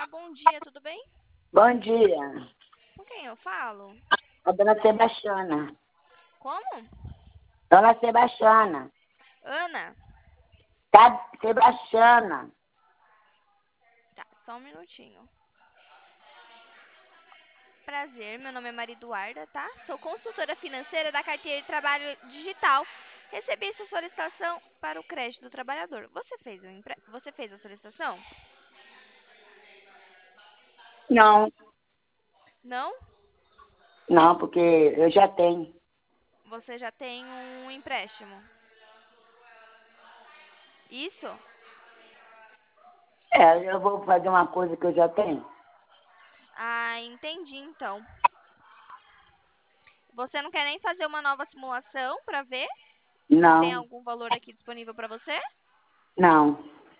Olá, bom dia, tudo bem? Bom dia, Com quem eu falo? a dona Sebastiana. Como? Dona Sebastiana. Ana? Sebastiana. Tá, só um minutinho. Prazer, meu nome é Maria Eduarda, tá? Sou consultora financeira da carteira de trabalho digital. Recebi sua solicitação para o crédito do trabalhador. Você fez a solicitação? Não, Não? não, porque eu já tenho. Você já tem um empréstimo? Isso? Eu vou fazer uma coisa que eu já tenho. Ah, entendi então. Você não quer nem fazer uma nova simulação para ver se tem Não, algum valor aqui disponível para você? não,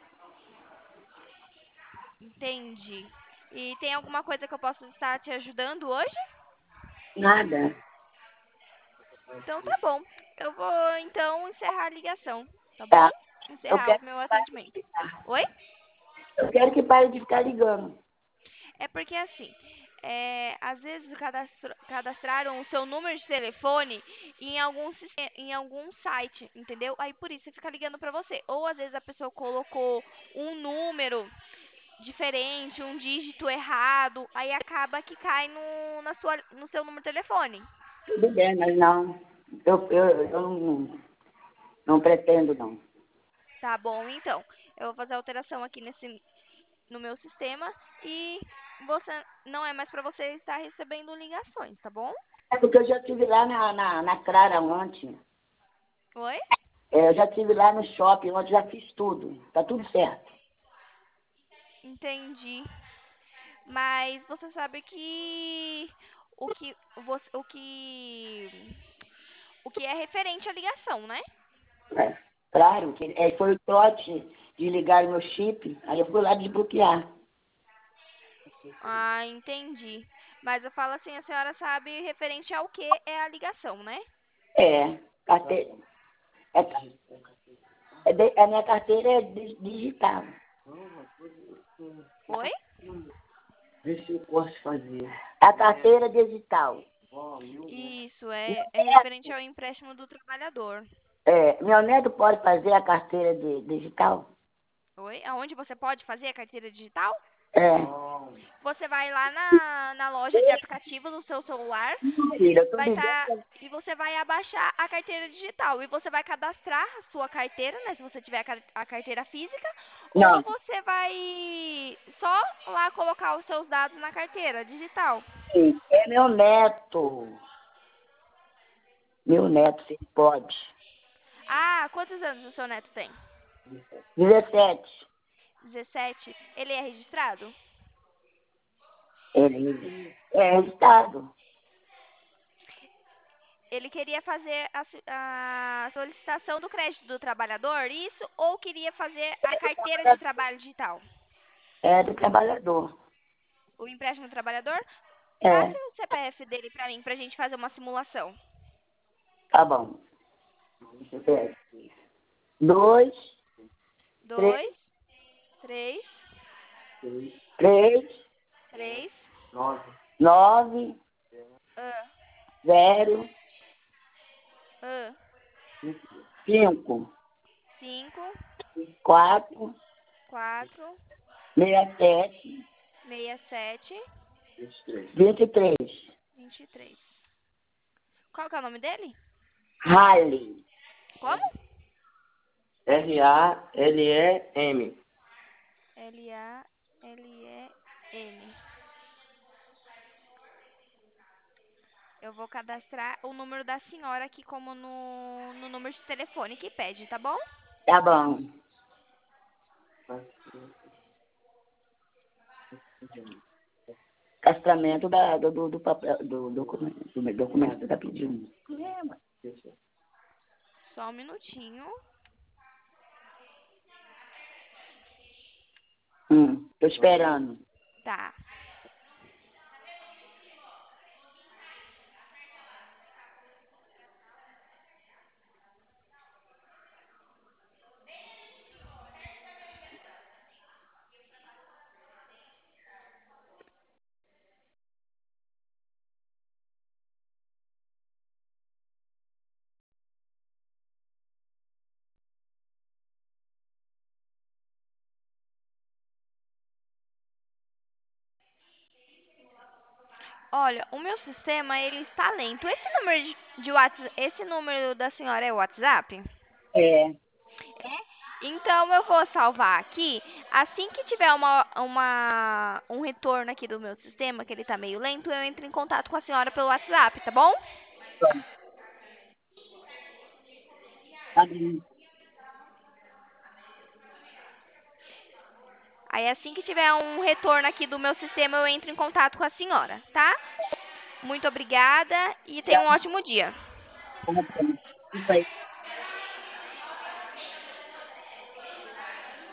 Entendi. E tem alguma coisa que eu possa estar te ajudando hoje? nada. Então tá bom. Eu vou então encerrar a ligação, tá bom? Tá. Eu Encerrar quero, o meu atendimento. Oi? eu quero que pare de ficar ligando. É porque assim, às vezes cadastraram o seu número de telefone em algum site, entendeu? Aí por isso fica ligando pra você. Ou às vezes a pessoa colocou um número diferente, um dígito errado, aí acaba que cai no seu número de telefone. Tudo bem, mas não. Eu não pretendo, não. Tá bom, então. Eu vou fazer a alteração aqui no meu sistema e você não é mais para você estar recebendo ligações, tá bom? É porque eu já estive lá na Clara ontem. Oi? Eu já estive lá no shopping ontem, já fiz tudo. Tá tudo certo. Entendi. Mas você sabe que o que é referente à ligação, né? É, claro, que foi o trote de ligar o meu chip, aí eu fui lá desbloquear. Ah, entendi. Mas eu falo assim, a senhora sabe referente ao que é a ligação, né? É, carteira, a minha carteira é digital. Oi? Vê se eu posso fazer. A carteira digital. Isso, é referente ao empréstimo do trabalhador. Meu neto pode fazer a carteira digital? Oi? Aonde você pode fazer a carteira digital? É. Você vai lá na loja de aplicativos do seu celular, Filha, eu tô vai estar dizendo. e você vai abaixar a carteira digital e você vai cadastrar a sua carteira, né, se você tiver a carteira física, ou Não, você vai só lá colocar os seus dados na carteira digital. sim, é meu neto. Meu neto, se ele pode. Ah, quantos anos o seu neto tem? 17. 17. Ele é registrado? Ele é estado. Ele queria fazer a solicitação do crédito do trabalhador, isso, ou queria fazer a carteira de trabalho digital? É do trabalhador. O empréstimo do trabalhador? Passe É, o CPF dele pra mim, pra gente fazer uma simulação. tá bom. Deixa eu ver. 2, 3, 2, 3, 3, 3, 9, ah, 0, ah, 5, 5, 4, 4, 67, 67, 23. 23. Qual que é o nome dele? Riley. Como? Ralem. Lalem. Eu vou cadastrar o número da senhora aqui como no número de telefone que pede, tá bom? Tá bom. Castramento do papel, do documento tá pedindo. Só um minutinho. Tô esperando. Tá. Olha, o meu sistema ele está lento. Esse número de WhatsApp, esse número da senhora é o WhatsApp? É, Então eu vou salvar aqui. Assim que tiver um retorno aqui do meu sistema, que ele tá meio lento, eu entro em contato com a senhora pelo WhatsApp, tá bom? tá bem. Aí assim que tiver um retorno aqui do meu sistema, eu entro em contato com a senhora, tá? Muito obrigada e tenha um ótimo dia. Tá bom. Isso aí.